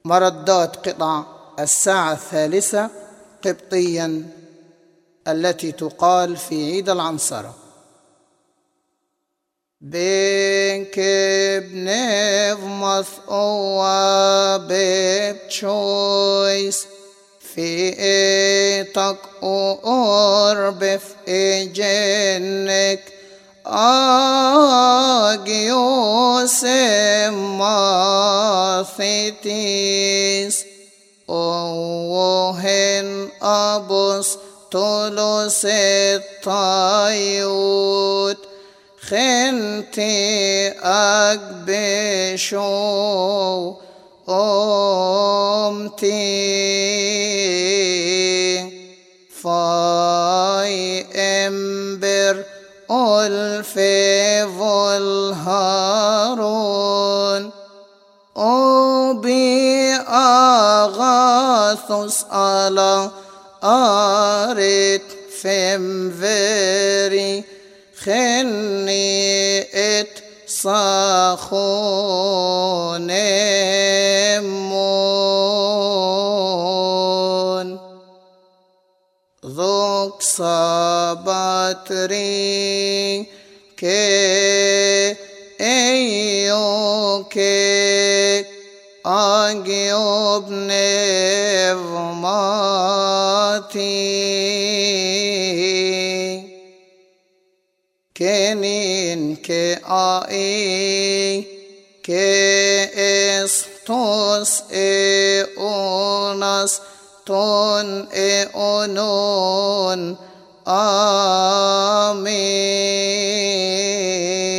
مردات قطع الساعة 3 قبطيا التي تقال في عيد العنصرة. بينك بنيف مثقوة ببتشويس في إيتك وقرب في جنك أجيوس ماثيتيس وهن أبوس طلوس الطيوت خنتي أقبشو أمتي فاي امبر ألفي والهارون أبي أغاثوس على أريت فمفري خني ات صاخونمون ذوك صابتري كي ايوكي اجيوب نفماتي كنين كآي كإستوس إوناس تون إونون آمين.